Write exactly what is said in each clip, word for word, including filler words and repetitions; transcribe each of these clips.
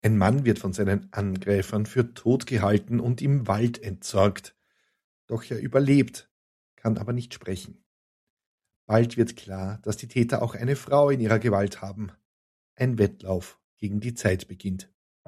Ein Mann wird von seinen Angreifern für tot gehalten und im Wald entsorgt. Doch er überlebt, kann aber nicht sprechen. Bald wird klar, dass die Täter auch eine Frau in ihrer Gewalt haben. Ein Wettlauf gegen die Zeit beginnt.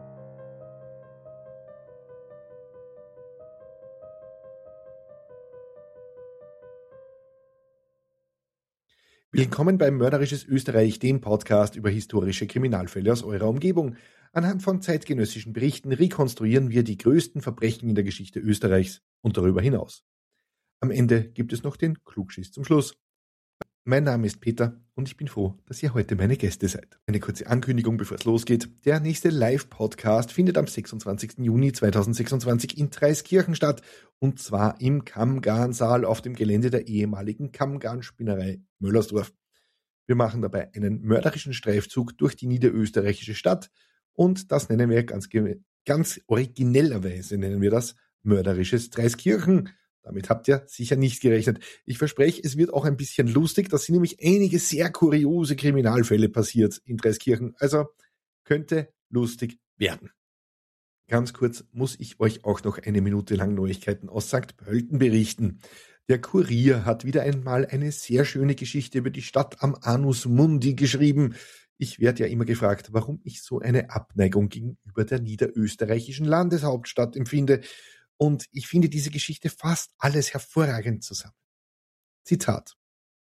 Willkommen beim Mörderisches Österreich, dem Podcast über historische Kriminalfälle aus eurer Umgebung. Anhand von zeitgenössischen Berichten rekonstruieren wir die größten Verbrechen in der Geschichte Österreichs und darüber hinaus. Am Ende gibt es noch den Klugschiss zum Schluss. Mein Name ist Peter und ich bin froh, dass ihr heute meine Gäste seid. Eine kurze Ankündigung, bevor es losgeht. Der nächste Live-Podcast findet am sechsundzwanzigsten Juni zweitausendsechsundzwanzig in Dreiskirchen statt, und zwar im Kammgarn-Saal auf dem Gelände der ehemaligen Kammgarn-Spinnerei Möllersdorf. Wir machen dabei einen mörderischen Streifzug durch die niederösterreichische Stadt und das nennen wir ganz, ganz originellerweise nennen wir das Mörderisches Dreiskirchen. Damit habt ihr sicher nicht gerechnet. Ich verspreche, es wird auch ein bisschen lustig. Da sind nämlich einige sehr kuriose Kriminalfälle passiert in Dreiskirchen. Also könnte lustig werden. Ganz kurz muss ich euch auch noch eine Minute lang Neuigkeiten aus Sankt Pölten berichten. Der Kurier hat wieder einmal eine sehr schöne Geschichte über die Stadt am Annus Mundi geschrieben. Ich werde ja immer gefragt, warum ich so eine Abneigung gegenüber der niederösterreichischen Landeshauptstadt empfinde. Und ich finde diese Geschichte fasst alles hervorragend zusammen. Zitat: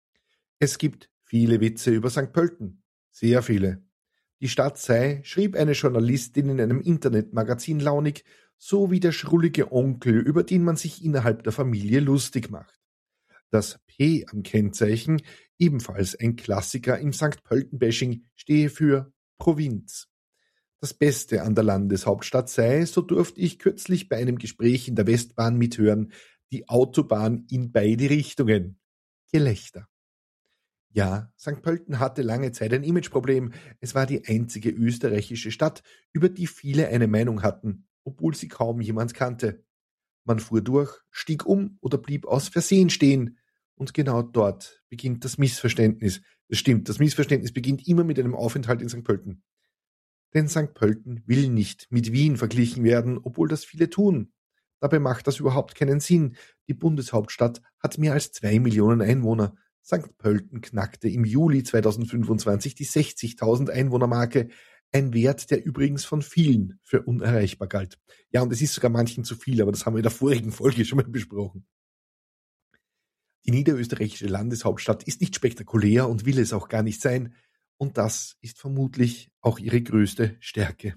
Es gibt viele Witze über Sankt Pölten. Sehr viele. Die Stadt sei, schrieb eine Journalistin in einem Internetmagazin launig, so wie der schrullige Onkel, über den man sich innerhalb der Familie lustig macht. Das P am Kennzeichen, ebenfalls ein Klassiker im Sankt Pölten-Bashing, stehe für Provinz. Das Beste an der Landeshauptstadt sei, so durfte ich kürzlich bei einem Gespräch in der Westbahn mithören, die Autobahn in beide Richtungen. Gelächter. Ja, Sankt Pölten hatte lange Zeit ein Imageproblem. Es war die einzige österreichische Stadt, über die viele eine Meinung hatten, obwohl sie kaum jemand kannte. Man fuhr durch, stieg um oder blieb aus Versehen stehen. Und genau dort beginnt das Missverständnis. Das stimmt, das Missverständnis beginnt immer mit einem Aufenthalt in Sankt Pölten. Denn Sankt Pölten will nicht mit Wien verglichen werden, obwohl das viele tun. Dabei macht das überhaupt keinen Sinn. Die Bundeshauptstadt hat mehr als zwei Millionen Einwohner. Sankt Pölten knackte im Juli zweitausendfünfundzwanzig die sechzigtausend Einwohnermarke, ein Wert, der übrigens von vielen für unerreichbar galt. Ja, und es ist sogar manchen zu viel, aber das haben wir in der vorigen Folge schon mal besprochen. Die niederösterreichische Landeshauptstadt ist nicht spektakulär und will es auch gar nicht sein. Und das ist vermutlich auch ihre größte Stärke.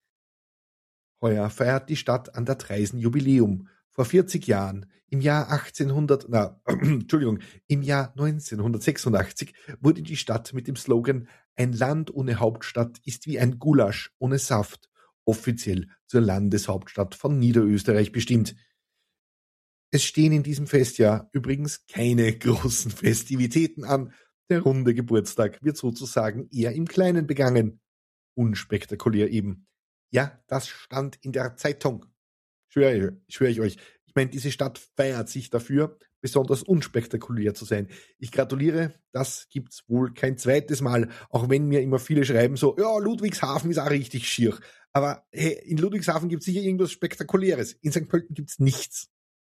Heuer feiert die Stadt an der Traisen Jubiläum. Vor vierzig Jahren, im Jahr achtzehnhundert, na, Entschuldigung, im Jahr neunzehnhundertsechsundachtzig wurde die Stadt mit dem Slogan „Ein Land ohne Hauptstadt ist wie ein Gulasch ohne Saft" offiziell zur Landeshauptstadt von Niederösterreich bestimmt. Es stehen in diesem Festjahr übrigens keine großen Festivitäten an. Der runde Geburtstag wird sozusagen eher im Kleinen begangen. Unspektakulär eben. Ja, das stand in der Zeitung. Schwöre, schwöre ich euch. Ich meine, diese Stadt feiert sich dafür, besonders unspektakulär zu sein. Ich gratuliere, das gibt's wohl kein zweites Mal, auch wenn mir immer viele schreiben so, ja, Ludwigshafen ist auch richtig schier. Aber hey, in Ludwigshafen gibt's sicher irgendwas Spektakuläres. In Sankt Pölten gibt's nichts.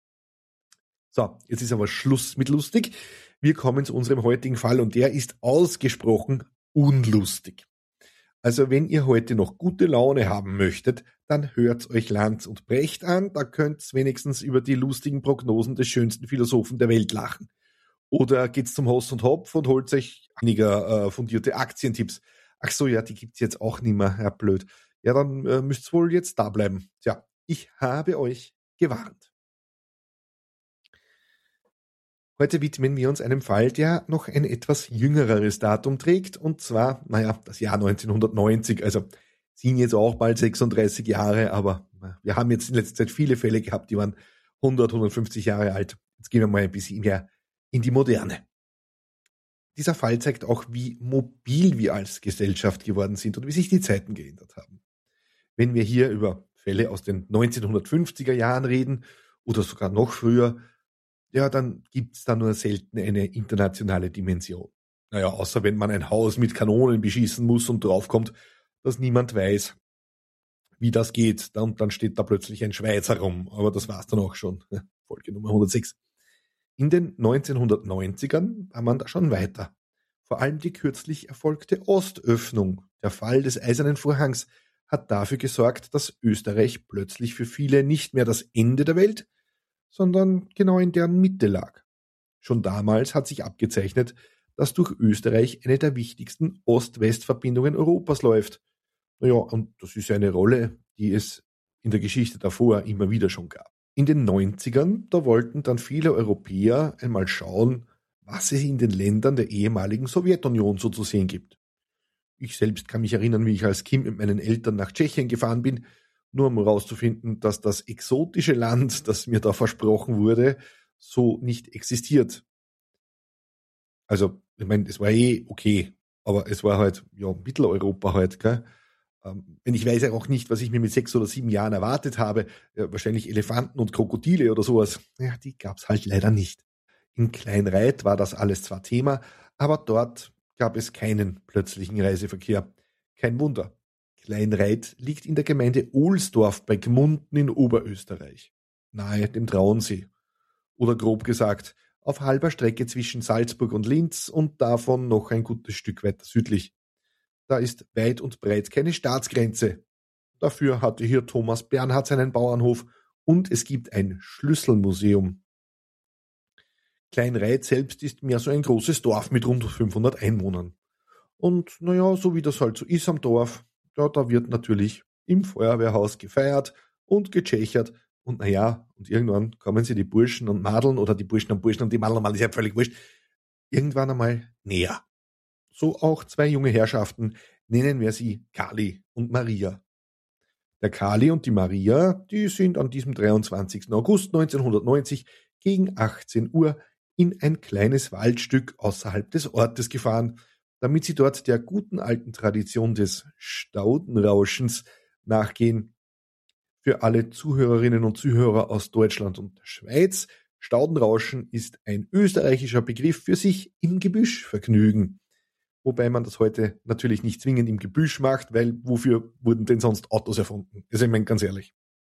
So, jetzt ist aber Schluss mit lustig. Wir kommen zu unserem heutigen Fall und der ist ausgesprochen unlustig. Also wenn ihr heute noch gute Laune haben möchtet, dann hört euch Lanz und Brecht an, da könnt's wenigstens über die lustigen Prognosen des schönsten Philosophen der Welt lachen. Oder geht's zum Hoss und Hopf und holt euch weniger äh, fundierte Aktientipps. Ach so, ja, die gibt's jetzt auch nicht mehr, ja blöd. Ja, dann äh, müsst's wohl jetzt da bleiben. Tja, ich habe euch gewarnt. Heute widmen wir uns einem Fall, der noch ein etwas jüngeres Datum trägt, und zwar, naja, das Jahr neunzehnhundertneunzig, also sind jetzt auch bald sechsunddreißig Jahre, aber wir haben jetzt in letzter Zeit viele Fälle gehabt, die waren hundert, hundertfünfzig Jahre alt. Jetzt gehen wir mal ein bisschen mehr in die Moderne. Dieser Fall zeigt auch, wie mobil wir als Gesellschaft geworden sind und wie sich die Zeiten geändert haben. Wenn wir hier über Fälle aus den neunzehnhundertfünfziger Jahren reden oder sogar noch früher, ja, dann gibt's da nur selten eine internationale Dimension. Naja, außer wenn man ein Haus mit Kanonen beschießen muss und draufkommt, dass niemand weiß, wie das geht. Und dann steht da plötzlich ein Schweizer rum. Aber das war's dann auch schon. Folge Nummer hundertsechs. In den neunzehnhundertneunzigern war man da schon weiter. Vor allem die kürzlich erfolgte Ostöffnung, der Fall des Eisernen Vorhangs, hat dafür gesorgt, dass Österreich plötzlich für viele nicht mehr das Ende der Welt, sondern genau in deren Mitte lag. Schon damals hat sich abgezeichnet, dass durch Österreich eine der wichtigsten Ost-West-Verbindungen Europas läuft. Naja, und das ist ja eine Rolle, die es in der Geschichte davor immer wieder schon gab. In den neunzigern, da wollten dann viele Europäer einmal schauen, was es in den Ländern der ehemaligen Sowjetunion so zu sehen gibt. Ich selbst kann mich erinnern, wie ich als Kind mit meinen Eltern nach Tschechien gefahren bin, nur um herauszufinden, dass das exotische Land, das mir da versprochen wurde, so nicht existiert. Also, ich meine, es war eh okay, aber es war halt, ja, Mitteleuropa halt, gell? Ähm, ich weiß ja auch nicht, was ich mir mit sechs oder sieben Jahren erwartet habe. Ja, wahrscheinlich Elefanten und Krokodile oder sowas. Ja, die gab's halt leider nicht. In Kleinreit war das alles zwar Thema, aber dort gab es keinen plötzlichen Reiseverkehr. Kein Wunder. Kleinreit liegt in der Gemeinde Ohlsdorf bei Gmunden in Oberösterreich, nahe dem Traunsee. Oder grob gesagt, auf halber Strecke zwischen Salzburg und Linz und davon noch ein gutes Stück weiter südlich. Da ist weit und breit keine Staatsgrenze. Dafür hatte hier Thomas Bernhard seinen Bauernhof und es gibt ein Schlüsselmuseum. Kleinreit selbst ist mehr so ein großes Dorf mit rund fünfhundert Einwohnern. Und naja, so wie das halt so ist am Dorf, ja, da wird natürlich im Feuerwehrhaus gefeiert und getschechert. Und naja, und irgendwann kommen sie die Burschen und Madeln oder die Burschen und Burschen und die Madeln und Madeln, ist ja völlig wurscht, irgendwann einmal näher. So auch zwei junge Herrschaften, nennen wir sie Kali und Maria. Der Kali und die Maria, die sind an diesem dreiundzwanzigsten August neunzehnhundertneunzig gegen achtzehn Uhr in ein kleines Waldstück außerhalb des Ortes gefahren, damit sie dort der guten alten Tradition des Staudenrauschens nachgehen. Für alle Zuhörerinnen und Zuhörer aus Deutschland und der Schweiz, Staudenrauschen ist ein österreichischer Begriff für sich im Gebüsch vergnügen. Wobei man das heute natürlich nicht zwingend im Gebüsch macht, weil wofür wurden denn sonst Autos erfunden? Also ich meine, ganz ehrlich.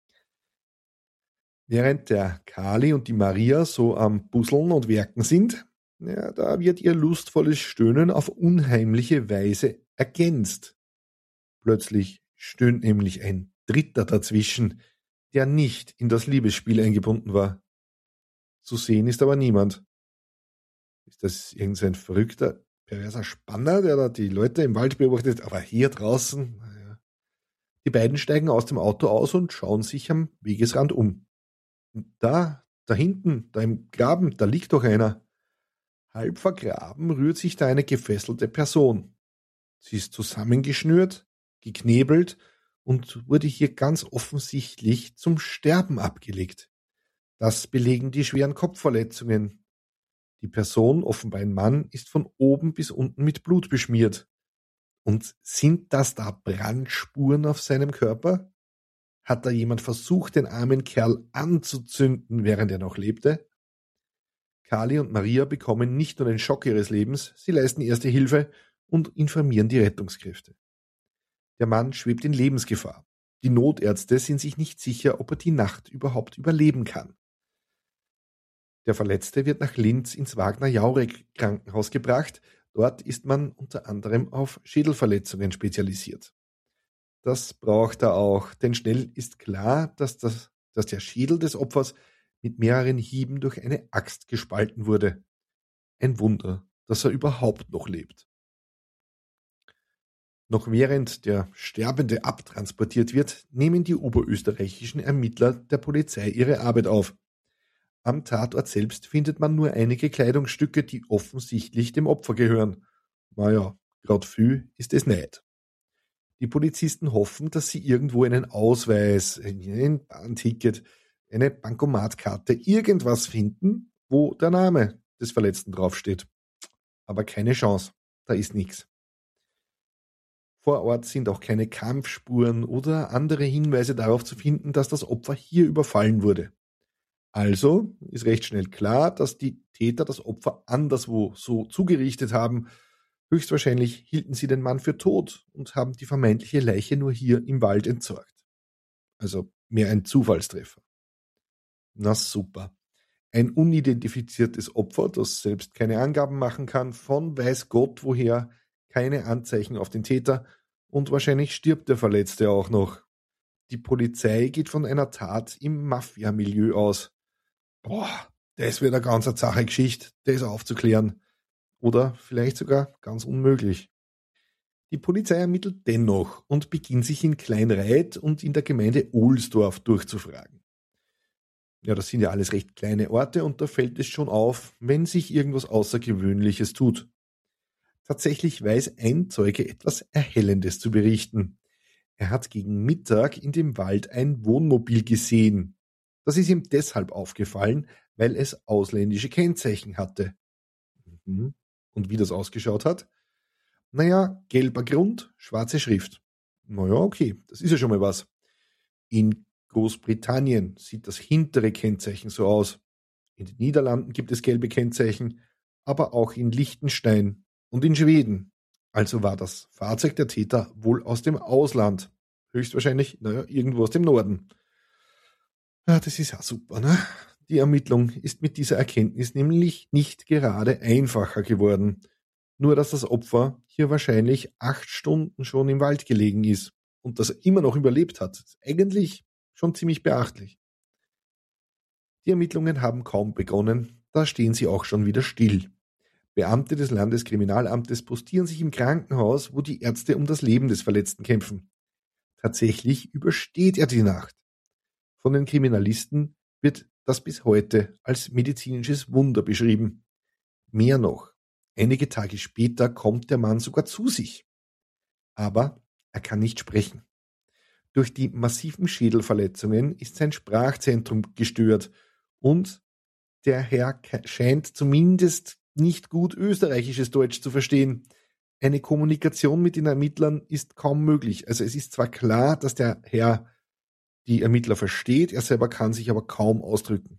Während der Kali und die Maria so am Busseln und Werken sind, ja, da wird ihr lustvolles Stöhnen auf unheimliche Weise ergänzt. Plötzlich stöhnt nämlich ein Dritter dazwischen, der nicht in das Liebesspiel eingebunden war. Zu sehen ist aber niemand. Ist das irgendein verrückter, perverser Spanner, der da die Leute im Wald beobachtet? Aber hier draußen, naja. Die beiden steigen aus dem Auto aus und schauen sich am Wegesrand um. Und da, da hinten, da im Graben, da liegt doch einer. Halb vergraben rührt sich da eine gefesselte Person. Sie ist zusammengeschnürt, geknebelt und wurde hier ganz offensichtlich zum Sterben abgelegt. Das belegen die schweren Kopfverletzungen. Die Person, offenbar ein Mann, ist von oben bis unten mit Blut beschmiert. Und sind das da Brandspuren auf seinem Körper? Hat da jemand versucht, den armen Kerl anzuzünden, während er noch lebte? Kali und Maria bekommen nicht nur den Schock ihres Lebens, sie leisten erste Hilfe und informieren die Rettungskräfte. Der Mann schwebt in Lebensgefahr. Die Notärzte sind sich nicht sicher, ob er die Nacht überhaupt überleben kann. Der Verletzte wird nach Linz ins Wagner-Jaurek-Krankenhaus gebracht. Dort ist man unter anderem auf Schädelverletzungen spezialisiert. Das braucht er auch, denn schnell ist klar, dass, das, dass der Schädel des Opfers mit mehreren Hieben durch eine Axt gespalten wurde. Ein Wunder, dass er überhaupt noch lebt. Noch während der Sterbende abtransportiert wird, nehmen die oberösterreichischen Ermittler der Polizei ihre Arbeit auf. Am Tatort selbst findet man nur einige Kleidungsstücke, die offensichtlich dem Opfer gehören. Naja, grad viel ist es nicht. Die Polizisten hoffen, dass sie irgendwo einen Ausweis, ein Bahnticket, eine Bankomatkarte, irgendwas finden, wo der Name des Verletzten draufsteht. Aber keine Chance, da ist nichts. Vor Ort sind auch keine Kampfspuren oder andere Hinweise darauf zu finden, dass das Opfer hier überfallen wurde. Also ist recht schnell klar, dass die Täter das Opfer anderswo so zugerichtet haben. Höchstwahrscheinlich hielten sie den Mann für tot und haben die vermeintliche Leiche nur hier im Wald entsorgt. Also mehr ein Zufallstreffer. Na super. Ein unidentifiziertes Opfer, das selbst keine Angaben machen kann, von weiß Gott woher, keine Anzeichen auf den Täter und wahrscheinlich stirbt der Verletzte auch noch. Die Polizei geht von einer Tat im Mafia-Milieu aus. Boah, das wird eine ganz zache Geschichte, das aufzuklären. Oder vielleicht sogar ganz unmöglich. Die Polizei ermittelt dennoch und beginnt sich in Kleinreit und in der Gemeinde Ohlsdorf durchzufragen. Ja, das sind ja alles recht kleine Orte und da fällt es schon auf, wenn sich irgendwas Außergewöhnliches tut. Tatsächlich weiß ein Zeuge etwas Erhellendes zu berichten. Er hat gegen Mittag in dem Wald ein Wohnmobil gesehen. Das ist ihm deshalb aufgefallen, weil es ausländische Kennzeichen hatte. Mhm. Und wie das ausgeschaut hat? Naja, gelber Grund, schwarze Schrift. Naja, okay, das ist ja schon mal was. In Großbritannien sieht das hintere Kennzeichen so aus. In den Niederlanden gibt es gelbe Kennzeichen, aber auch in Liechtenstein und in Schweden. Also war das Fahrzeug der Täter wohl aus dem Ausland. Höchstwahrscheinlich, naja, irgendwo aus dem Norden. Ja, das ist ja super, ne? Die Ermittlung ist mit dieser Erkenntnis nämlich nicht gerade einfacher geworden. Nur, dass das Opfer hier wahrscheinlich acht Stunden schon im Wald gelegen ist und dass er immer noch überlebt hat. Ist eigentlich schon ziemlich beachtlich. Die Ermittlungen haben kaum begonnen, da stehen sie auch schon wieder still. Beamte des Landeskriminalamtes postieren sich im Krankenhaus, wo die Ärzte um das Leben des Verletzten kämpfen. Tatsächlich übersteht er die Nacht. Von den Kriminalisten wird das bis heute als medizinisches Wunder beschrieben. Mehr noch, einige Tage später kommt der Mann sogar zu sich. Aber er kann nicht sprechen. Durch die massiven Schädelverletzungen ist sein Sprachzentrum gestört und der Herr scheint zumindest nicht gut österreichisches Deutsch zu verstehen. Eine Kommunikation mit den Ermittlern ist kaum möglich. Also es ist zwar klar, dass der Herr die Ermittler versteht, er selber kann sich aber kaum ausdrücken.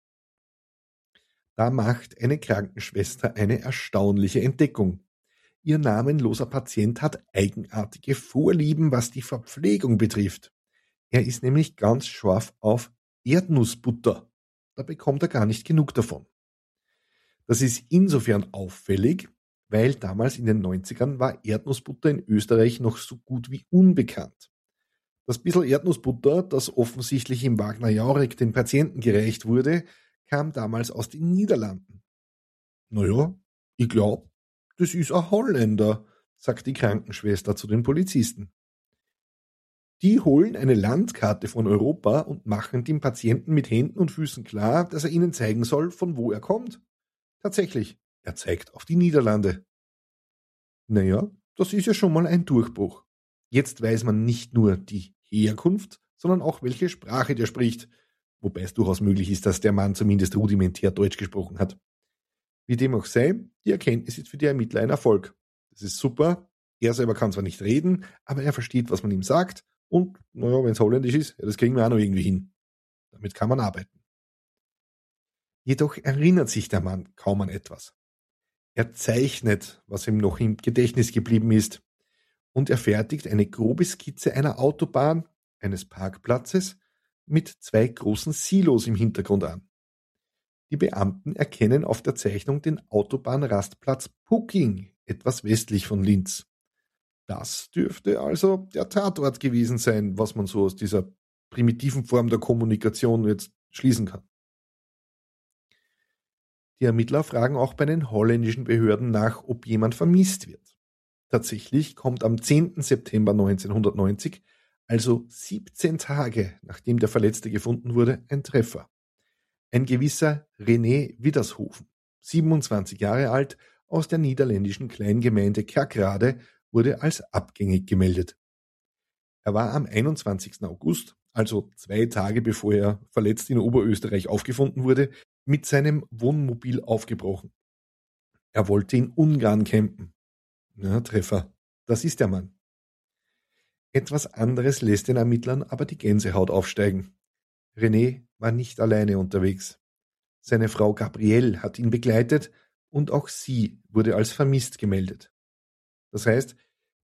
Da macht eine Krankenschwester eine erstaunliche Entdeckung. Ihr namenloser Patient hat eigenartige Vorlieben, was die Verpflegung betrifft. Er ist nämlich ganz scharf auf Erdnussbutter. Da bekommt er gar nicht genug davon. Das ist insofern auffällig, weil damals in den neunzigern war Erdnussbutter in Österreich noch so gut wie unbekannt. Das bisschen Erdnussbutter, das offensichtlich im Wagner Jauregg den Patienten gereicht wurde, kam damals aus den Niederlanden. Naja, ich glaub, das ist ein Holländer, sagt die Krankenschwester zu den Polizisten. Die holen eine Landkarte von Europa und machen dem Patienten mit Händen und Füßen klar, dass er ihnen zeigen soll, von wo er kommt. Tatsächlich, er zeigt auf die Niederlande. Naja, das ist ja schon mal ein Durchbruch. Jetzt weiß man nicht nur die Herkunft, sondern auch welche Sprache der spricht, wobei es durchaus möglich ist, dass der Mann zumindest rudimentär Deutsch gesprochen hat. Wie dem auch sei, die Erkenntnis ist für die Ermittler ein Erfolg. Das ist super, er selber kann zwar nicht reden, aber er versteht, was man ihm sagt und, naja, wenn es holländisch ist, ja, das kriegen wir auch noch irgendwie hin. Damit kann man arbeiten. Jedoch erinnert sich der Mann kaum an etwas. Er zeichnet, was ihm noch im Gedächtnis geblieben ist, und er fertigt eine grobe Skizze einer Autobahn, eines Parkplatzes mit zwei großen Silos im Hintergrund an. Die Beamten erkennen auf der Zeichnung den Autobahnrastplatz Pucking, etwas westlich von Linz. Das dürfte also der Tatort gewesen sein, was man so aus dieser primitiven Form der Kommunikation jetzt schließen kann. Die Ermittler fragen auch bei den holländischen Behörden nach, ob jemand vermisst wird. Tatsächlich kommt am zehnten September neunzehnhundertneunzig, also siebzehn Tage nachdem der Verletzte gefunden wurde, ein Treffer. Ein gewisser René Widdershoven, siebenundzwanzig Jahre alt, aus der niederländischen Kleingemeinde Kerkrade, wurde als abgängig gemeldet. Er war am einundzwanzigsten August, also zwei Tage bevor er verletzt in Oberösterreich aufgefunden wurde, mit seinem Wohnmobil aufgebrochen. Er wollte in Ungarn campen. Na, Treffer. Das ist der Mann. Etwas anderes lässt den Ermittlern aber die Gänsehaut aufsteigen. René war nicht alleine unterwegs. Seine Frau Gabrielle hat ihn begleitet und auch sie wurde als vermisst gemeldet. Das heißt,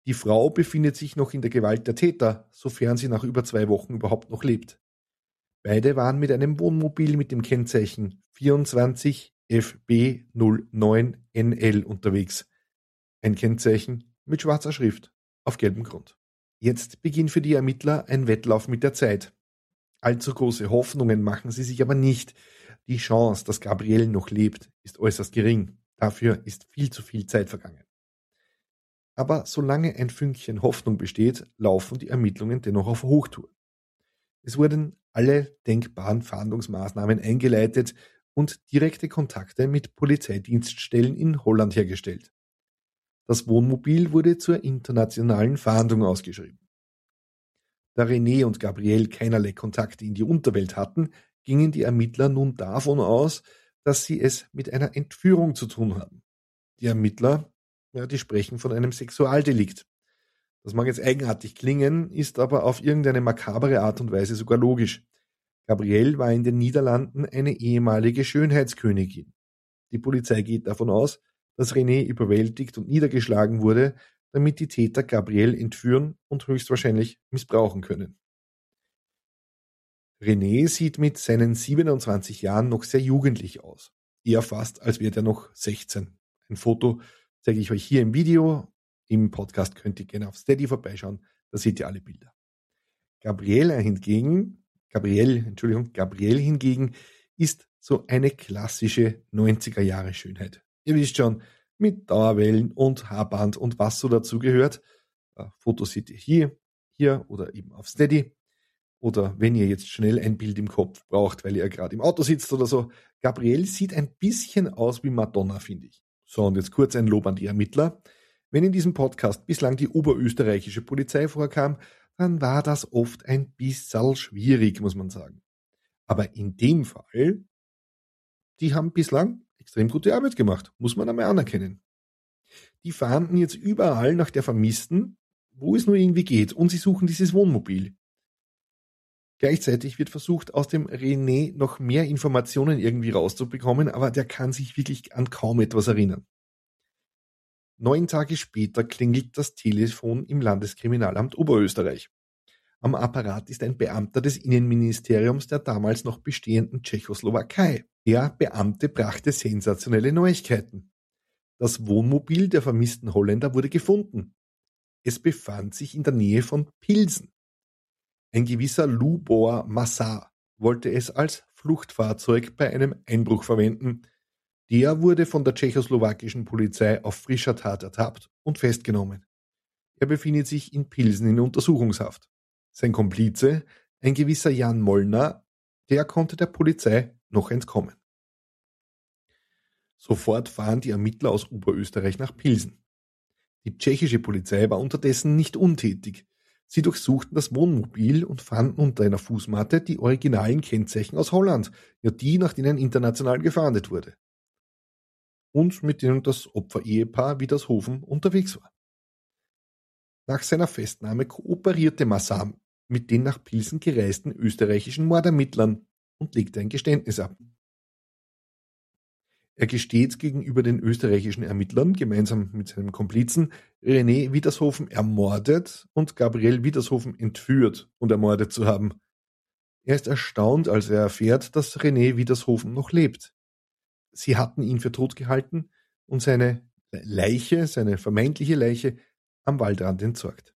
Die Frau befindet sich noch in der Gewalt der Täter, sofern sie nach über zwei Wochen überhaupt noch lebt. Beide waren mit einem Wohnmobil mit dem Kennzeichen vierundzwanzig F B null neun N L unterwegs. Ein Kennzeichen mit schwarzer Schrift auf gelbem Grund. Jetzt beginnt für die Ermittler ein Wettlauf mit der Zeit. Allzu große Hoffnungen machen sie sich aber nicht. Die Chance, dass Gabriel noch lebt, ist äußerst gering. Dafür ist viel zu viel Zeit vergangen. Aber solange ein Fünkchen Hoffnung besteht, laufen die Ermittlungen dennoch auf Hochtouren. Es wurden alle denkbaren Fahndungsmaßnahmen eingeleitet und direkte Kontakte mit Polizeidienststellen in Holland hergestellt. Das Wohnmobil wurde zur internationalen Fahndung ausgeschrieben. Da René und Gabriel keinerlei Kontakte in die Unterwelt hatten, gingen die Ermittler nun davon aus, dass sie es mit einer Entführung zu tun haben. Die Ermittler, ja, die sprechen von einem Sexualdelikt. Das mag jetzt eigenartig klingen, ist aber auf irgendeine makabere Art und Weise sogar logisch. Gabrielle war in den Niederlanden eine ehemalige Schönheitskönigin. Die Polizei geht davon aus, dass René überwältigt und niedergeschlagen wurde, damit die Täter Gabrielle entführen und höchstwahrscheinlich missbrauchen können. René sieht mit seinen siebenundzwanzig Jahren noch sehr jugendlich aus. Eher fast, als wäre er noch sechzehn. Ein Foto zeige ich euch hier im Video. Im Podcast könnt ihr gerne auf Steady vorbeischauen, da seht ihr alle Bilder. Gabrielle hingegen, Gabrielle, Entschuldigung, Gabrielle hingegen ist so eine klassische neunziger Jahre Schönheit. Ihr wisst schon, mit Dauerwellen und Haarband und was so dazu gehört. Fotos seht ihr hier, hier oder eben auf Steady. Oder wenn ihr jetzt schnell ein Bild im Kopf braucht, weil ihr gerade im Auto sitzt oder so. Gabrielle sieht ein bisschen aus wie Madonna, finde ich. So, und jetzt kurz ein Lob an die Ermittler. Wenn in diesem Podcast bislang die oberösterreichische Polizei vorkam, dann war das oft ein bisschen schwierig, muss man sagen. Aber in dem Fall, die haben bislang extrem gute Arbeit gemacht, muss man einmal anerkennen. Die fahnden jetzt überall nach der Vermissten, wo es nur irgendwie geht, und sie suchen dieses Wohnmobil. Gleichzeitig wird versucht, aus dem René noch mehr Informationen irgendwie rauszubekommen, aber der kann sich wirklich an kaum etwas erinnern. Neun Tage später klingelt das Telefon im Landeskriminalamt Oberösterreich. Am Apparat ist ein Beamter des Innenministeriums der damals noch bestehenden Tschechoslowakei. Der Beamte brachte sensationelle Neuigkeiten. Das Wohnmobil der vermissten Holländer wurde gefunden. Es befand sich in der Nähe von Pilsen. Ein gewisser Lubor Massar wollte es als Fluchtfahrzeug bei einem Einbruch verwenden. Der wurde von der tschechoslowakischen Polizei auf frischer Tat ertappt und festgenommen. Er befindet sich in Pilsen in Untersuchungshaft. Sein Komplize, ein gewisser Jan Molnar, der konnte der Polizei noch entkommen. Sofort fahren die Ermittler aus Oberösterreich nach Pilsen. Die tschechische Polizei war unterdessen nicht untätig. Sie durchsuchten das Wohnmobil und fanden unter einer Fußmatte die originalen Kennzeichen aus Holland, ja die, nach denen international gefahndet wurde. Und mit denen das Opfer-Ehepaar Wiedershofen unterwegs war. Nach seiner Festnahme kooperierte Massam mit den nach Pilsen gereisten österreichischen Mordermittlern und legte ein Geständnis ab. Er gesteht gegenüber den österreichischen Ermittlern, gemeinsam mit seinem Komplizen, René Wiedershofen ermordet und Gabrielle Wiedershofen entführt und ermordet zu haben. Er ist erstaunt, als er erfährt, dass René Wiedershofen noch lebt. Sie hatten ihn für tot gehalten und seine Leiche, seine vermeintliche Leiche, am Waldrand entsorgt.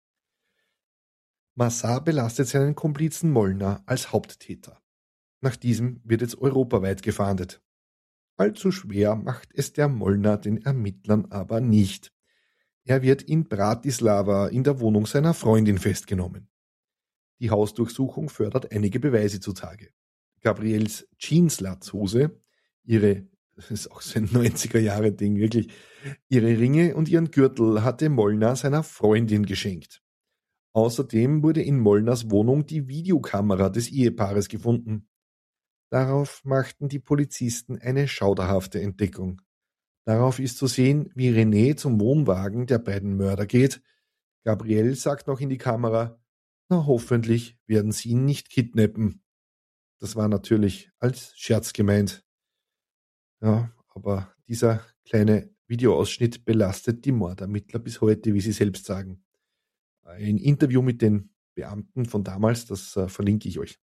Massar belastet seinen Komplizen Molnar als Haupttäter. Nach diesem wird jetzt europaweit gefahndet. Allzu schwer macht es der Molnar den Ermittlern aber nicht. Er wird in Bratislava in der Wohnung seiner Freundin festgenommen. Die Hausdurchsuchung fördert einige Beweise zutage. Gabriels Jeanslatzhose, ihre, das ist auch so ein neunziger-Jahre-Ding, wirklich, ihre Ringe und ihren Gürtel hatte Molnar seiner Freundin geschenkt. Außerdem wurde in Molnars Wohnung die Videokamera des Ehepaares gefunden. Darauf machten die Polizisten eine schauderhafte Entdeckung. Darauf ist zu sehen, wie René zum Wohnwagen der beiden Mörder geht. Gabrielle sagt noch in die Kamera, na hoffentlich werden sie ihn nicht kidnappen. Das war natürlich als Scherz gemeint. Ja, aber dieser kleine Videoausschnitt belastet die Mordermittler bis heute, wie sie selbst sagen. Ein Interview mit den Beamten von damals, das äh, verlinke ich euch.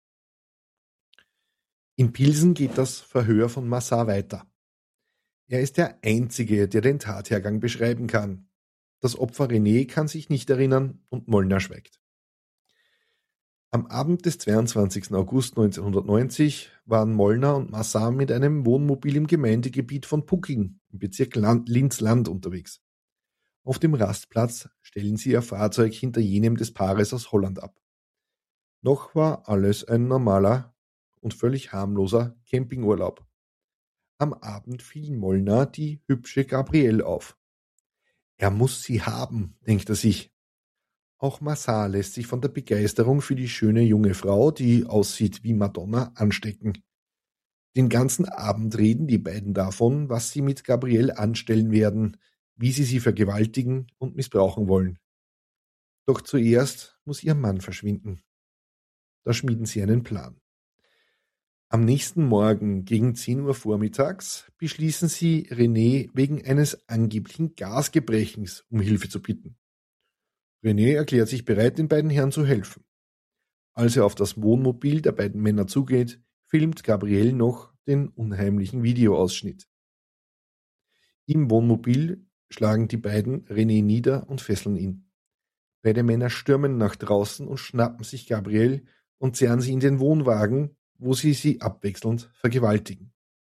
In Pilsen geht das Verhör von Massar weiter. Er ist der Einzige, der den Tathergang beschreiben kann. Das Opfer René kann sich nicht erinnern und Molnar schweigt. Am Abend des zweiundzwanzigsten August neunzehnhundertneunzig waren Molnar und Massar mit einem Wohnmobil im Gemeindegebiet von Pucking im Bezirk Land, Linz-Land unterwegs. Auf dem Rastplatz stellen sie ihr Fahrzeug hinter jenem des Paares aus Holland ab. Noch war alles ein normaler und völlig harmloser Campingurlaub. Am Abend fiel Molnar die hübsche Gabrielle auf. Er muss sie haben, denkt er sich. Auch Massar lässt sich von der Begeisterung für die schöne junge Frau, die aussieht wie Madonna, anstecken. Den ganzen Abend reden die beiden davon, was sie mit Gabrielle anstellen werden, wie sie sie vergewaltigen und missbrauchen wollen. Doch zuerst muss ihr Mann verschwinden. Da schmieden sie einen Plan. Am nächsten Morgen gegen zehn Uhr vormittags beschließen sie, René wegen eines angeblichen Gasgebrechens um Hilfe zu bitten. René erklärt sich bereit, den beiden Herren zu helfen. Als er auf das Wohnmobil der beiden Männer zugeht, filmt Gabrielle noch den unheimlichen Videoausschnitt. Im Wohnmobil schlagen die beiden René nieder und fesseln ihn. Beide Männer stürmen nach draußen und schnappen sich Gabrielle und zerren sie in den Wohnwagen, wo sie sie abwechselnd vergewaltigen.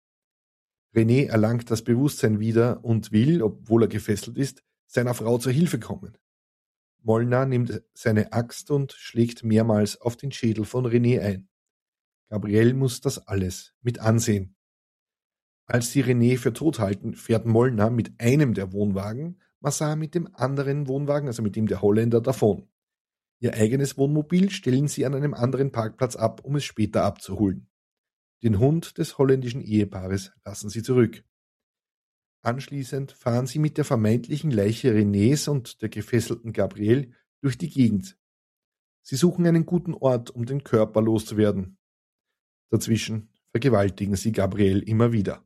René erlangt das Bewusstsein wieder und will, obwohl er gefesselt ist, seiner Frau zur Hilfe kommen. Molnar nimmt seine Axt und schlägt mehrmals auf den Schädel von René ein. Gabrielle muss das alles mit ansehen. Als sie René für tot halten, fährt Molnar mit einem der Wohnwagen, Massar mit dem anderen Wohnwagen, also mit dem der Holländer, davon. Ihr eigenes Wohnmobil stellen sie an einem anderen Parkplatz ab, um es später abzuholen. Den Hund des holländischen Ehepaares lassen sie zurück. Anschließend fahren sie mit der vermeintlichen Leiche Renés und der gefesselten Gabrielle durch die Gegend. Sie suchen einen guten Ort, um den Körper loszuwerden. Dazwischen vergewaltigen sie Gabrielle immer wieder.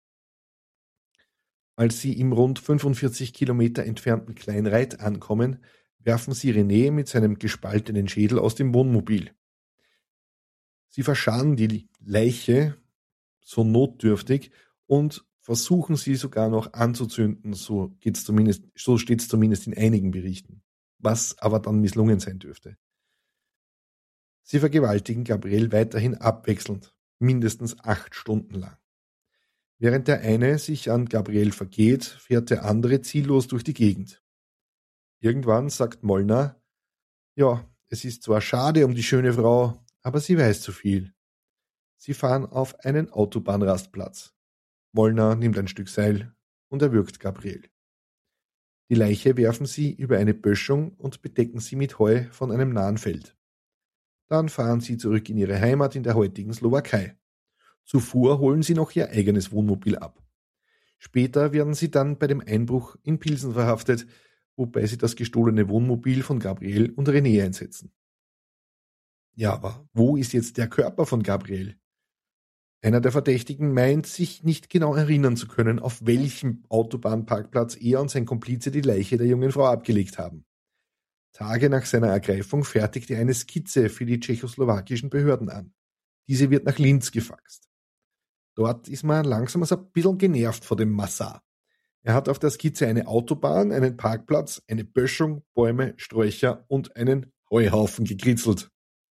Als sie im rund fünfundvierzig Kilometer entfernten Kleinreit ankommen, werfen sie René mit seinem gespaltenen Schädel aus dem Wohnmobil. Sie verscharren die Leiche so notdürftig und versuchen sie sogar noch anzuzünden, so geht's zumindest, so steht es zumindest in einigen Berichten, was aber dann misslungen sein dürfte. Sie vergewaltigen Gabrielle weiterhin abwechselnd, mindestens acht Stunden lang. Während der eine sich an Gabrielle vergeht, fährt der andere ziellos durch die Gegend. Irgendwann sagt Molnar, ja, es ist zwar schade um die schöne Frau, aber sie weiß zu viel. Sie fahren auf einen Autobahnrastplatz. Molnar nimmt ein Stück Seil und erwürgt Gabrielle. Die Leiche werfen sie über eine Böschung und bedecken sie mit Heu von einem nahen Feld. Dann fahren sie zurück in ihre Heimat in der heutigen Slowakei. Zuvor holen sie noch ihr eigenes Wohnmobil ab. Später werden sie dann bei dem Einbruch in Pilsen verhaftet, wobei sie das gestohlene Wohnmobil von Gabrielle und René einsetzen. Ja, aber wo ist jetzt der Körper von Gabrielle? Einer der Verdächtigen meint, sich nicht genau erinnern zu können, auf welchem Autobahnparkplatz er und sein Komplize die Leiche der jungen Frau abgelegt haben. Tage nach seiner Ergreifung fertigt er eine Skizze für die tschechoslowakischen Behörden an. Diese wird nach Linz gefaxt. Dort ist man langsam so ein bisschen genervt vor dem Massar. Er hat auf der Skizze eine Autobahn, einen Parkplatz, eine Böschung, Bäume, Sträucher und einen Heuhaufen gekritzelt.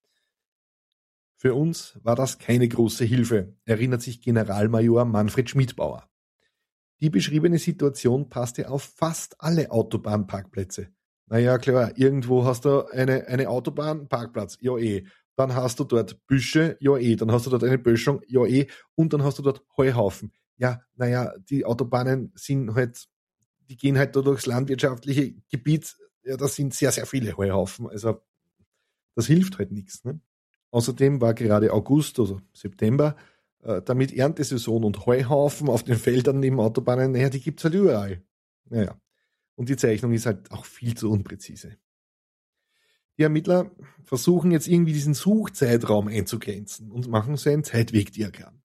Für uns war das keine große Hilfe, erinnert sich Generalmajor Manfred Schmidbauer. Die beschriebene Situation passte auf fast alle Autobahnparkplätze. Naja, klar, irgendwo hast du eine, eine Autobahn, Parkplatz, ja eh. Dann hast du dort Büsche, ja eh. Dann hast du dort eine Böschung, ja eh. Und dann hast du dort Heuhaufen. Ja, naja, die Autobahnen sind halt, die gehen halt da durchs landwirtschaftliche Gebiet. Ja, das sind sehr, sehr viele Heuhaufen. Also, das hilft halt nichts, ne? Außerdem war gerade August, also September, äh, damit Erntesaison und Heuhaufen auf den Feldern neben Autobahnen, naja, die gibt's halt überall. Naja. Und die Zeichnung ist halt auch viel zu unpräzise. Die Ermittler versuchen jetzt irgendwie diesen Suchzeitraum einzugrenzen und machen so ein Zeitwegdiagramm.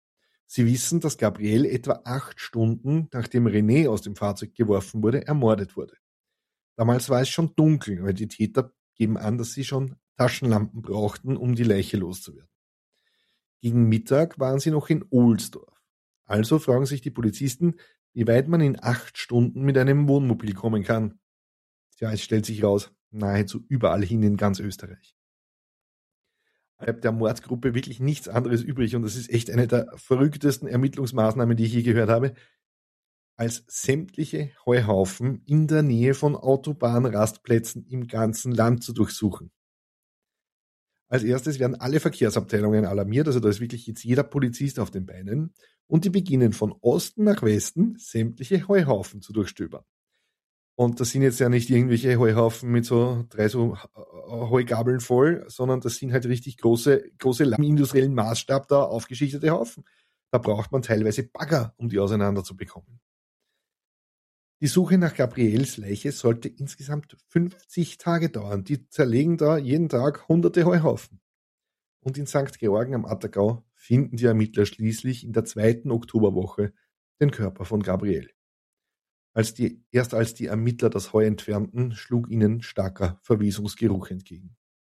Sie wissen, dass Gabriel etwa acht Stunden, nachdem René aus dem Fahrzeug geworfen wurde, ermordet wurde. Damals war es schon dunkel, weil die Täter geben an, dass sie schon Taschenlampen brauchten, um die Leiche loszuwerden. Gegen Mittag waren sie noch in Ohlsdorf. Also fragen sich die Polizisten, wie weit man in acht Stunden mit einem Wohnmobil kommen kann. Tja, es stellt sich raus, nahezu überall hin in ganz Österreich. Bleibt der Mordgruppe wirklich nichts anderes übrig, und das ist echt eine der verrücktesten Ermittlungsmaßnahmen, die ich je gehört habe, als sämtliche Heuhaufen in der Nähe von Autobahnrastplätzen im ganzen Land zu durchsuchen. Als erstes werden alle Verkehrsabteilungen alarmiert, also da ist wirklich jetzt jeder Polizist auf den Beinen, und die beginnen von Osten nach Westen sämtliche Heuhaufen zu durchstöbern. Und das sind jetzt ja nicht irgendwelche Heuhaufen mit so drei so Heugabeln voll, sondern das sind halt richtig große, große im industriellen Maßstab da aufgeschichtete Haufen. Da braucht man teilweise Bagger, um die auseinander zu bekommen. Die Suche nach Gabriels Leiche sollte insgesamt fünfzig Tage dauern. Die zerlegen da jeden Tag hunderte Heuhaufen. Und in Sankt Georgen am Attergau finden die Ermittler schließlich in der zweiten Oktoberwoche den Körper von Gabriel. Als die, erst als die Ermittler das Heu entfernten, schlug ihnen starker Verwesungsgeruch entgegen.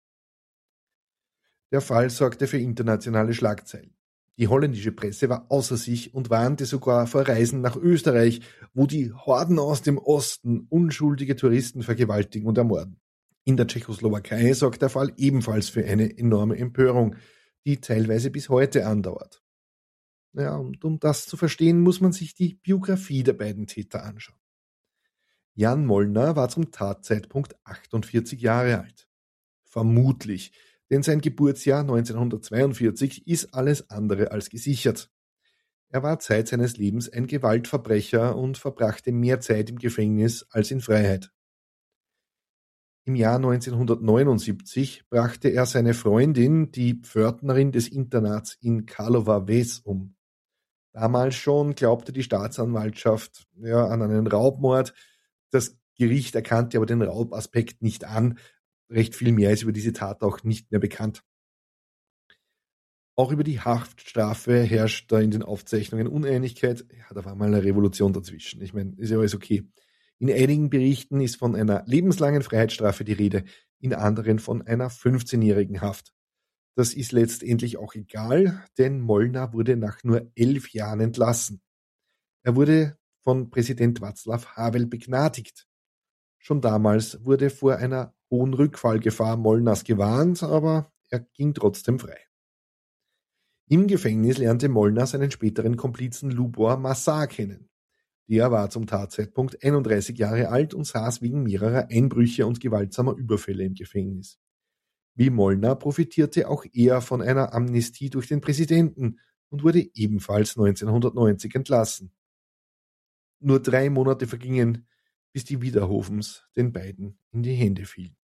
Der Fall sorgte für internationale Schlagzeilen. Die holländische Presse war außer sich und warnte sogar vor Reisen nach Österreich, wo die Horden aus dem Osten unschuldige Touristen vergewaltigen und ermorden. In der Tschechoslowakei sorgt der Fall ebenfalls für eine enorme Empörung, die teilweise bis heute andauert. Ja, und um das zu verstehen, muss man sich die Biografie der beiden Täter anschauen. Jan Molnar war zum Tatzeitpunkt achtundvierzig Jahre alt. Vermutlich, denn sein Geburtsjahr neunzehnhundertzweiundvierzig ist alles andere als gesichert. Er war Zeit seines Lebens ein Gewaltverbrecher und verbrachte mehr Zeit im Gefängnis als in Freiheit. Im Jahr neunzehnhundertneunundsiebzig brachte er seine Freundin, die Pförtnerin des Internats in Karlovar Ves, um. Damals schon glaubte die Staatsanwaltschaft ja, an einen Raubmord. Das Gericht erkannte aber den Raubaspekt nicht an. Recht viel mehr ist über diese Tat auch nicht mehr bekannt. Auch über die Haftstrafe herrscht da in den Aufzeichnungen Uneinigkeit. Ja, da war mal eine Revolution dazwischen. Ich meine, ist ja alles okay. In einigen Berichten ist von einer lebenslangen Freiheitsstrafe die Rede, in anderen von einer fünfzehnjährigen Haft. Das ist letztendlich auch egal, denn Molnar wurde nach nur elf Jahren entlassen. Er wurde von Präsident Václav Havel begnadigt. Schon damals wurde vor einer hohen Rückfallgefahr Molnars gewarnt, aber er ging trotzdem frei. Im Gefängnis lernte Molnar seinen späteren Komplizen Lubor Massar kennen. Der war zum Tatzeitpunkt einunddreißig Jahre alt und saß wegen mehrerer Einbrüche und gewaltsamer Überfälle im Gefängnis. Wie Molnar profitierte auch er von einer Amnestie durch den Präsidenten und wurde ebenfalls neunzehnhundertneunzig entlassen. Nur drei Monate vergingen, bis die Wiederhofens den beiden in die Hände fielen.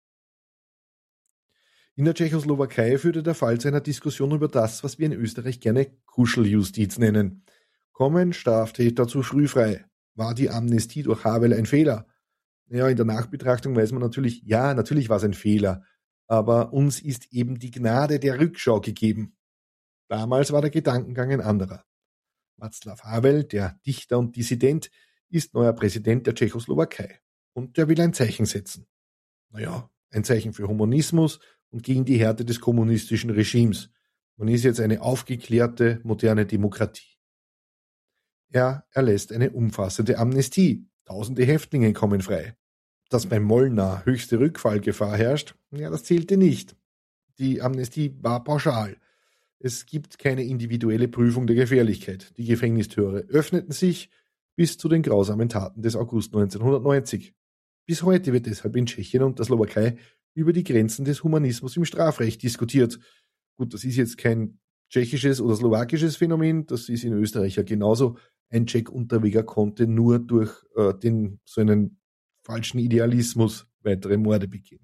In der Tschechoslowakei führte der Fall zu einer Diskussion über das, was wir in Österreich gerne Kuscheljustiz nennen. Kommen Straftäter zu früh frei? War die Amnestie durch Havel ein Fehler? Ja, in der Nachbetrachtung weiß man natürlich, ja, natürlich war es ein Fehler. Aber uns ist eben die Gnade der Rückschau gegeben. Damals war der Gedankengang ein anderer. Václav Havel, der Dichter und Dissident, ist neuer Präsident der Tschechoslowakei. Und der will ein Zeichen setzen. Naja, ein Zeichen für Humanismus und gegen die Härte des kommunistischen Regimes. Man ist jetzt eine aufgeklärte, moderne Demokratie. Er erlässt eine umfassende Amnestie. Tausende Häftlinge kommen frei. Dass bei Molnar höchste Rückfallgefahr herrscht, ja, das zählte nicht. Die Amnestie war pauschal. Es gibt keine individuelle Prüfung der Gefährlichkeit. Die Gefängnistüre öffneten sich bis zu den grausamen Taten des August neunzehnhundertneunzig. Bis heute wird deshalb in Tschechien und der Slowakei über die Grenzen des Humanismus im Strafrecht diskutiert. Gut, das ist jetzt kein tschechisches oder slowakisches Phänomen, das ist in Österreich ja genauso. Ein Tschech-Unterweger konnte nur durch äh, den so einen falschen Idealismus weitere Morde begehen.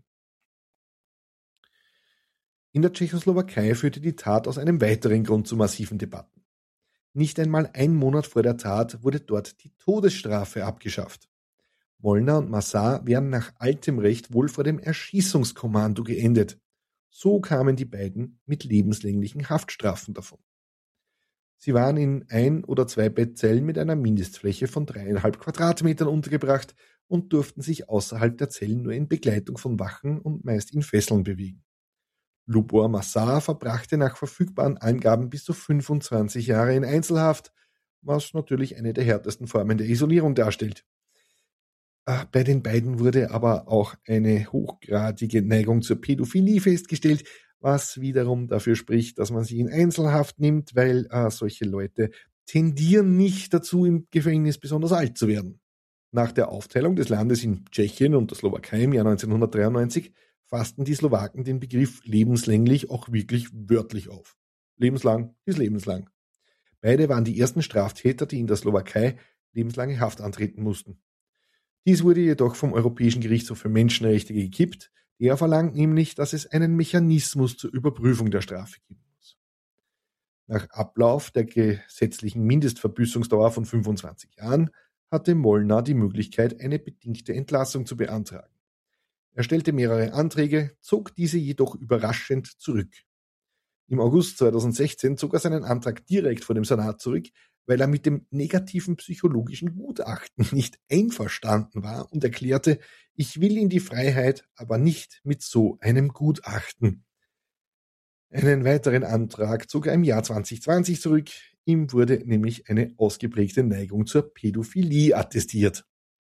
In der Tschechoslowakei führte die Tat aus einem weiteren Grund zu massiven Debatten. Nicht einmal ein Monat vor der Tat wurde dort die Todesstrafe abgeschafft. Molnar und Massar wären nach altem Recht wohl vor dem Erschießungskommando geendet. So kamen die beiden mit lebenslänglichen Haftstrafen davon. Sie waren in ein- oder zwei Bettzellen mit einer Mindestfläche von dreieinhalb Quadratmetern untergebracht und durften sich außerhalb der Zellen nur in Begleitung von Wachen und meist in Fesseln bewegen. Lubor Massar verbrachte nach verfügbaren Angaben bis zu fünfundzwanzig Jahre in Einzelhaft, was natürlich eine der härtesten Formen der Isolierung darstellt. Bei den beiden wurde aber auch eine hochgradige Neigung zur Pädophilie festgestellt, was wiederum dafür spricht, dass man sie in Einzelhaft nimmt, weil äh, solche Leute tendieren nicht dazu, im Gefängnis besonders alt zu werden. Nach der Aufteilung des Landes in Tschechien und der Slowakei im Jahr neunzehnhundertdreiundneunzig fassten die Slowaken den Begriff lebenslänglich auch wirklich wörtlich auf. Lebenslang ist lebenslang. Beide waren die ersten Straftäter, die in der Slowakei lebenslange Haft antreten mussten. Dies wurde jedoch vom Europäischen Gerichtshof für Menschenrechte gekippt. Der verlangt nämlich, dass es einen Mechanismus zur Überprüfung der Strafe geben muss. Nach Ablauf der gesetzlichen Mindestverbüßungsdauer von fünfundzwanzig Jahren hatte Molnar die Möglichkeit, eine bedingte Entlassung zu beantragen. Er stellte mehrere Anträge, zog diese jedoch überraschend zurück. Im August zweitausendsechzehn zog er seinen Antrag direkt vor dem Senat zurück, weil er mit dem negativen psychologischen Gutachten nicht einverstanden war und erklärte, ich will in die Freiheit, aber nicht mit so einem Gutachten. Einen weiteren Antrag zog er im Jahr zweitausendzwanzig zurück. Ihm wurde nämlich eine ausgeprägte Neigung zur Pädophilie attestiert.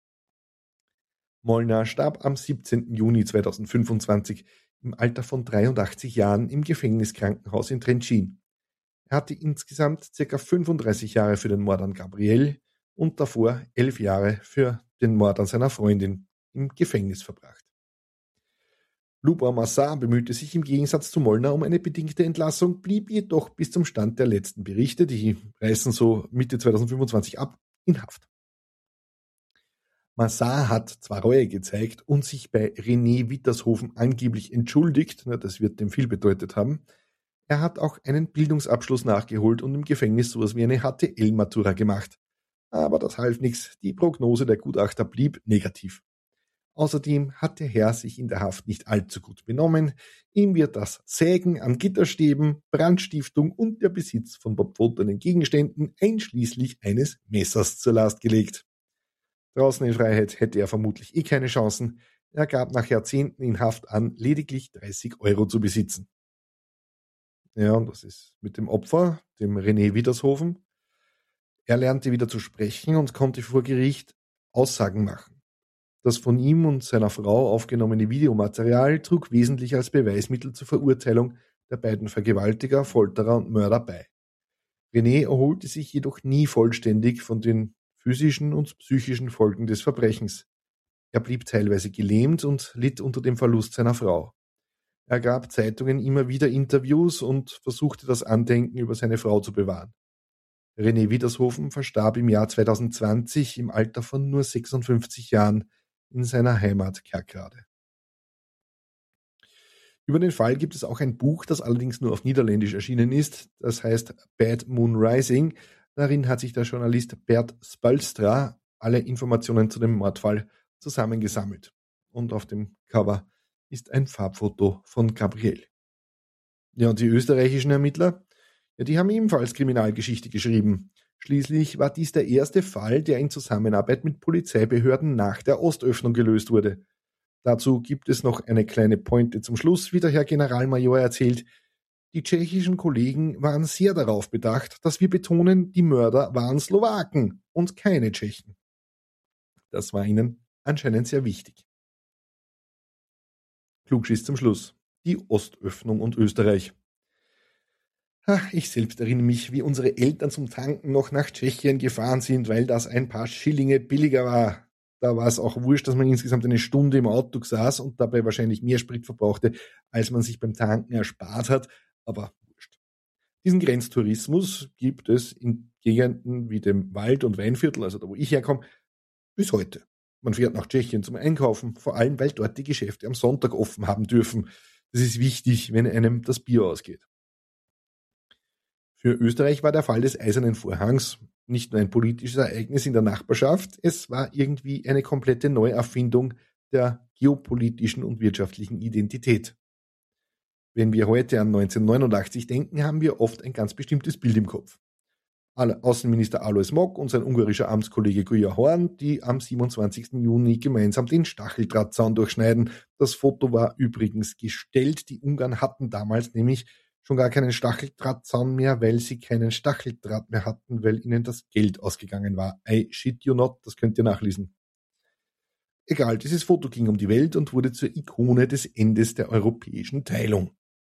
Molnar starb am siebzehnten Juni zweitausendfünfundzwanzig im Alter von dreiundachtzig Jahren im Gefängniskrankenhaus in Trenčín. Er hatte insgesamt ca. fünfunddreißig Jahre für den Mord an Gabriel und davor elf Jahre für den Mord an seiner Freundin im Gefängnis verbracht. Lubor Massar bemühte sich im Gegensatz zu Molnar um eine bedingte Entlassung, blieb jedoch bis zum Stand der letzten Berichte, die reißen so Mitte zweitausendfünfundzwanzig ab, in Haft. Massar hat zwar Reue gezeigt und sich bei René Wittershoven angeblich entschuldigt, das wird dem viel bedeutet haben. Er hat auch einen Bildungsabschluss nachgeholt und im Gefängnis sowas wie eine H T L-Matura gemacht. Aber das half nichts, die Prognose der Gutachter blieb negativ. Außerdem hat der Herr sich in der Haft nicht allzu gut benommen. Ihm wird das Sägen an Gitterstäben, Brandstiftung und der Besitz von verbotenen Gegenständen einschließlich eines Messers zur Last gelegt. Draußen in Freiheit hätte er vermutlich eh keine Chancen. Er gab nach Jahrzehnten in Haft an, lediglich dreißig Euro zu besitzen. Ja, und was ist mit dem Opfer, dem René Wittershoven? Er lernte wieder zu sprechen und konnte vor Gericht Aussagen machen. Das von ihm und seiner Frau aufgenommene Videomaterial trug wesentlich als Beweismittel zur Verurteilung der beiden Vergewaltiger, Folterer und Mörder bei. René erholte sich jedoch nie vollständig von den physischen und psychischen Folgen des Verbrechens. Er blieb teilweise gelähmt und litt unter dem Verlust seiner Frau. Er gab Zeitungen immer wieder Interviews und versuchte das Andenken über seine Frau zu bewahren. René Wittershoven verstarb im Jahr zweitausendzwanzig im Alter von nur sechsundfünfzig Jahren in seiner Heimat Kerkrade. Über den Fall gibt es auch ein Buch, das allerdings nur auf Niederländisch erschienen ist. Das heißt Bad Moon Rising. Darin hat sich der Journalist Bert Spalstra alle Informationen zu dem Mordfall zusammengesammelt. Und auf dem Cover ist ein Farbfoto von Gabriel. Ja, und die österreichischen Ermittler? Ja, die haben ebenfalls Kriminalgeschichte geschrieben. Schließlich war dies der erste Fall, der in Zusammenarbeit mit Polizeibehörden nach der Ostöffnung gelöst wurde. Dazu gibt es noch eine kleine Pointe zum Schluss, wie der Herr Generalmajor erzählt. Die tschechischen Kollegen waren sehr darauf bedacht, dass wir betonen, die Mörder waren Slowaken und keine Tschechen. Das war ihnen anscheinend sehr wichtig. Klugschiss zum Schluss. Die Ostöffnung und Österreich. Ach, ich selbst erinnere mich, wie unsere Eltern zum Tanken noch nach Tschechien gefahren sind, weil das ein paar Schillinge billiger war. Da war es auch wurscht, dass man insgesamt eine Stunde im Auto saß und dabei wahrscheinlich mehr Sprit verbrauchte, als man sich beim Tanken erspart hat, aber wurscht. Diesen Grenztourismus gibt es in Gegenden wie dem Wald- und Weinviertel, also da wo ich herkomme, bis heute. Man fährt nach Tschechien zum Einkaufen, vor allem weil dort die Geschäfte am Sonntag offen haben dürfen. Das ist wichtig, wenn einem das Bier ausgeht. Für Österreich war der Fall des Eisernen Vorhangs nicht nur ein politisches Ereignis in der Nachbarschaft, es war irgendwie eine komplette Neuerfindung der geopolitischen und wirtschaftlichen Identität. Wenn wir heute an neunzehnhundertneunundachtzig denken, haben wir oft ein ganz bestimmtes Bild im Kopf. Außenminister Alois Mock und sein ungarischer Amtskollege Gyula Horn, die am siebenundzwanzigsten Juni gemeinsam den Stacheldrahtzaun durchschneiden. Das Foto war übrigens gestellt. Die Ungarn hatten damals nämlich schon gar keinen Stacheldrahtzaun mehr, weil sie keinen Stacheldraht mehr hatten, weil ihnen das Geld ausgegangen war. I shit you not, das könnt ihr nachlesen. Egal, dieses Foto ging um die Welt und wurde zur Ikone des Endes der europäischen Teilung.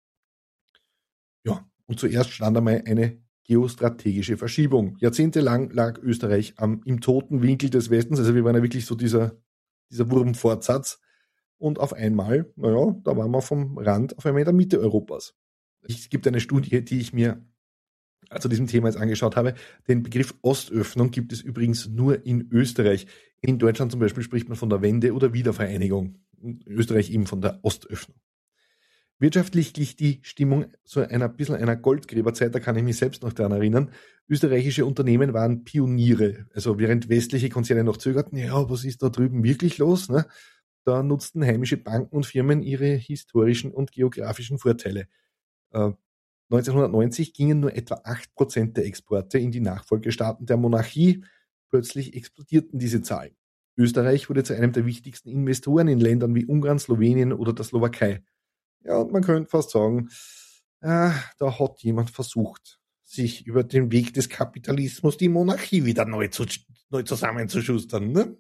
Ja, und zuerst stand einmal eine geostrategische Verschiebung. Jahrzehntelang lag Österreich am, im toten Winkel des Westens, also wir waren ja wirklich so dieser, dieser Wurmfortsatz. Und auf einmal, naja, da waren wir vom Rand auf einmal in der Mitte Europas. Es gibt eine Studie, die ich mir zu diesem Thema jetzt angeschaut habe. Den Begriff Ostöffnung gibt es übrigens nur in Österreich. In Deutschland zum Beispiel spricht man von der Wende- oder Wiedervereinigung. In Österreich eben von der Ostöffnung. Wirtschaftlich glich die Stimmung so einer bisschen einer Goldgräberzeit, da kann ich mich selbst noch daran erinnern. Österreichische Unternehmen waren Pioniere. Also während westliche Konzerne noch zögerten, ja, was ist da drüben wirklich los? Ne? Da nutzten heimische Banken und Firmen ihre historischen und geografischen Vorteile. Äh, neunzehnhundertneunzig gingen nur etwa acht Prozent der Exporte in die Nachfolgestaaten der Monarchie. Plötzlich explodierten diese Zahlen. Österreich wurde zu einem der wichtigsten Investoren in Ländern wie Ungarn, Slowenien oder der Slowakei. Ja, und man könnte fast sagen, äh, da hat jemand versucht, sich über den Weg des Kapitalismus die Monarchie wieder neu, zu, neu zusammenzuschustern. Ne?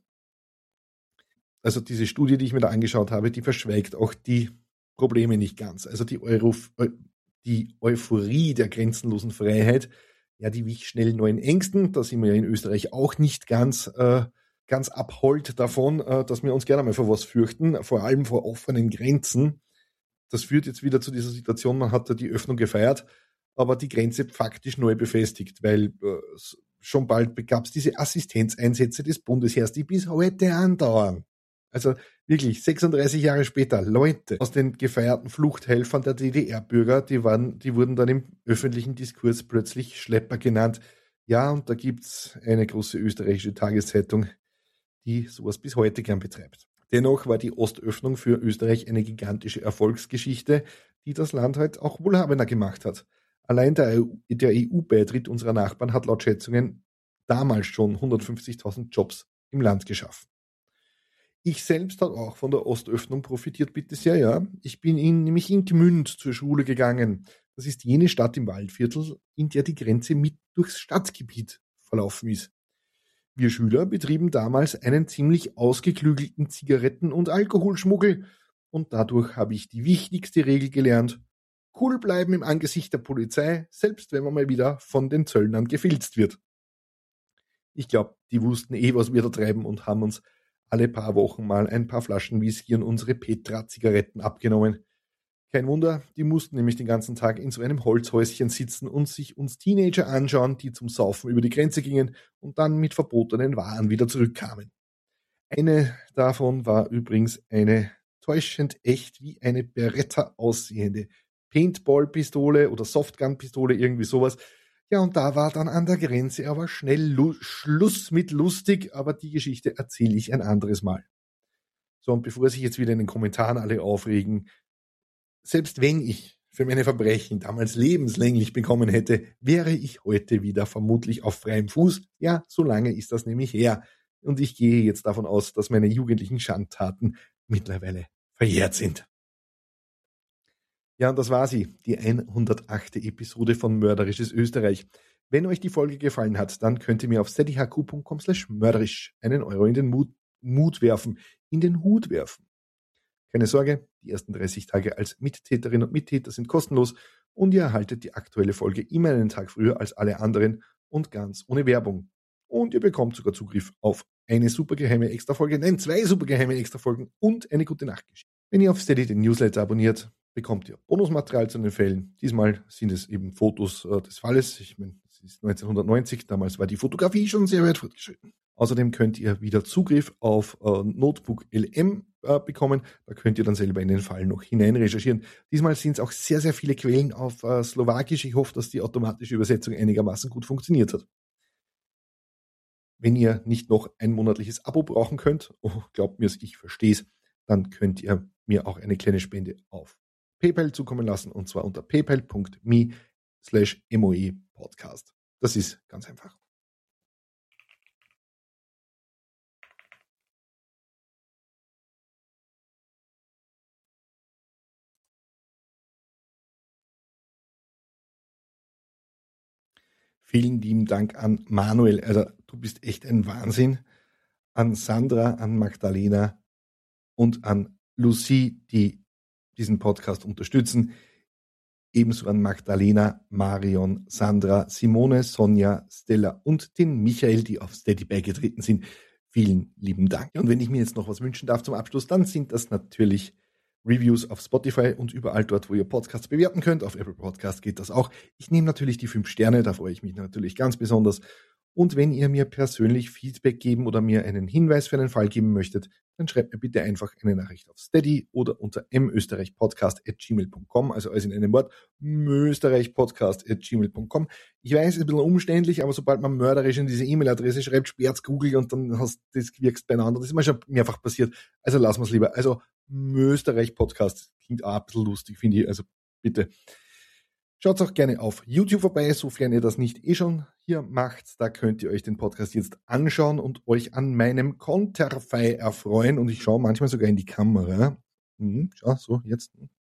Also diese Studie, die ich mir da angeschaut habe, die verschweigt auch die Probleme nicht ganz. Also die, Euro, die Euphorie der grenzenlosen Freiheit, ja, die wich schnell neuen Ängsten. Da sind wir ja in Österreich auch nicht ganz, äh, ganz abhold davon, äh, dass wir uns gerne mal vor was fürchten, vor allem vor offenen Grenzen. Das führt jetzt wieder zu dieser Situation, man hat da die Öffnung gefeiert, aber die Grenze faktisch neu befestigt, weil äh, schon bald gab es diese Assistenzeinsätze des Bundesheers, die bis heute andauern. Also wirklich, sechsunddreißig Jahre später, Leute aus den gefeierten Fluchthelfern der D D R-Bürger, die waren, die wurden dann im öffentlichen Diskurs plötzlich Schlepper genannt. Ja, und da gibt's eine große österreichische Tageszeitung, die sowas bis heute gern betreibt. Dennoch war die Ostöffnung für Österreich eine gigantische Erfolgsgeschichte, die das Land halt auch wohlhabender gemacht hat. Allein der, der E U-Beitritt unserer Nachbarn hat laut Schätzungen damals schon hundertfünfzigtausend Jobs im Land geschaffen. Ich selbst habe auch von der Ostöffnung profitiert, bitte sehr, ja. Ich bin in, nämlich in Gmünd zur Schule gegangen. Das ist jene Stadt im Waldviertel, in der die Grenze mit durchs Stadtgebiet verlaufen ist. Wir Schüler betrieben damals einen ziemlich ausgeklügelten Zigaretten- und Alkoholschmuggel und dadurch habe ich die wichtigste Regel gelernt: Cool bleiben im Angesicht der Polizei, selbst wenn man mal wieder von den Zöllnern gefilzt wird. Ich glaube, die wussten eh, was wir da treiben und haben uns alle paar Wochen mal ein paar Flaschen Whisky und unsere Petra-Zigaretten abgenommen. Kein Wunder, die mussten nämlich den ganzen Tag in so einem Holzhäuschen sitzen und sich uns Teenager anschauen, die zum Saufen über die Grenze gingen und dann mit verbotenen Waren wieder zurückkamen. Eine davon war übrigens eine täuschend echt wie eine Beretta aussehende Paintball-Pistole oder Softgun-Pistole, irgendwie sowas. Ja, und da war dann an der Grenze aber schnell Lu- Schluss mit lustig, aber die Geschichte erzähle ich ein anderes Mal. So, und bevor sich jetzt wieder in den Kommentaren alle aufregen, selbst wenn ich für meine Verbrechen damals lebenslänglich bekommen hätte, wäre ich heute wieder vermutlich auf freiem Fuß. Ja, so lange ist das nämlich her. Und ich gehe jetzt davon aus, dass meine jugendlichen Schandtaten mittlerweile verjährt sind. Ja, und das war sie, die hundertachte Episode von Mörderisches Österreich. Wenn euch die Folge gefallen hat, dann könnt ihr mir auf steadyhq.com slash mörderisch einen Euro in den Mut, Mut werfen, in den Hut werfen. Keine Sorge, die ersten dreißig Tage als Mittäterin und Mittäter sind kostenlos und ihr erhaltet die aktuelle Folge immer einen Tag früher als alle anderen und ganz ohne Werbung. Und ihr bekommt sogar Zugriff auf eine supergeheime Extrafolge, nein, zwei supergeheime Extrafolgen und eine gute Nachtgeschichte. Wenn ihr auf Steady den Newsletter abonniert, bekommt ihr Bonusmaterial zu den Fällen. Diesmal sind es eben Fotos äh, des Falles. Ich meine, es ist neunzehnhundertneunzig, damals war die Fotografie schon sehr weit fortgeschritten. Außerdem könnt ihr wieder Zugriff auf äh, Notebook L M äh, bekommen. Da könnt ihr dann selber in den Fall noch hinein recherchieren. Diesmal sind es auch sehr, sehr viele Quellen auf äh, Slowakisch. Ich hoffe, dass die automatische Übersetzung einigermaßen gut funktioniert hat. Wenn ihr nicht noch ein monatliches Abo brauchen könnt, oh, glaubt mir, ich verstehe es, dann könnt ihr mir auch eine kleine Spende auf PayPal zukommen lassen, und zwar unter paypal.me slash moe podcast. Das ist ganz einfach. Vielen lieben Dank an Manuel. Also du bist echt ein Wahnsinn. An Sandra, an Magdalena und an Lucie, die diesen Podcast unterstützen. Ebenso an Magdalena, Marion, Sandra, Simone, Sonja, Stella und den Michael, die auf Steady beigetreten sind. Vielen lieben Dank. Und wenn ich mir jetzt noch was wünschen darf zum Abschluss, dann sind das natürlich Reviews auf Spotify und überall dort, wo ihr Podcasts bewerten könnt. Auf Apple Podcast geht das auch. Ich nehme natürlich die fünf Sterne, da freue ich mich natürlich ganz besonders. Und wenn ihr mir persönlich Feedback geben oder mir einen Hinweis für einen Fall geben möchtet, dann schreibt mir bitte einfach eine Nachricht auf Steady oder unter mösterreichpodcast at gmail punkt com, also alles in einem Wort, mösterreichpodcast at gmail punkt com. Ich weiß, es ist ein bisschen umständlich, aber sobald man mörderisch in diese E-Mail-Adresse schreibt, sperrt's Google und dann hast du das gewirkt beieinander. Das ist mir schon mehrfach passiert. Also lassen wir es lieber. Also Mösterreich-Podcast klingt auch ein bisschen lustig, finde ich. Also bitte. Schaut auch gerne auf YouTube vorbei, sofern ihr das nicht eh schon hier macht. Da könnt ihr euch den Podcast jetzt anschauen und euch an meinem Konterfei erfreuen. Und ich schaue manchmal sogar in die Kamera. Hm, schau, so, jetzt.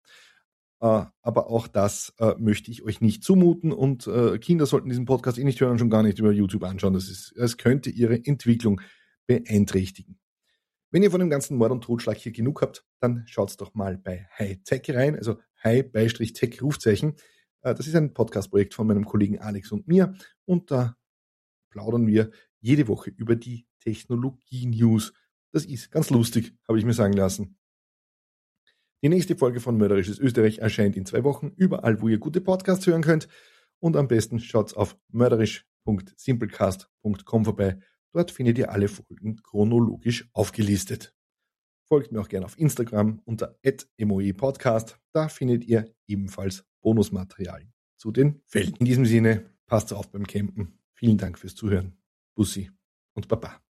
Äh, aber auch das äh, möchte ich euch nicht zumuten. Und äh, Kinder sollten diesen Podcast eh nicht hören und schon gar nicht über YouTube anschauen. Das ist, es könnte ihre Entwicklung beeinträchtigen. Wenn ihr von dem ganzen Mord und Totschlag hier genug habt, dann schaut doch mal bei High-Tech rein. Also High-Tech Rufzeichen. Das ist ein Podcast-Projekt von meinem Kollegen Alex und mir und da plaudern wir jede Woche über die Technologie-News. Das ist ganz lustig, habe ich mir sagen lassen. Die nächste Folge von Mörderisches Österreich erscheint in zwei Wochen, überall, wo ihr gute Podcasts hören könnt. Und am besten schaut auf mörderisch punkt simplecast punkt com vorbei. Dort findet ihr alle Folgen chronologisch aufgelistet. Folgt mir auch gerne auf Instagram unter at moepodcast. Da findet ihr ebenfalls Bonusmaterial zu den Fällen. In diesem Sinne, passt auf beim Campen. Vielen Dank fürs Zuhören. Bussi und Baba.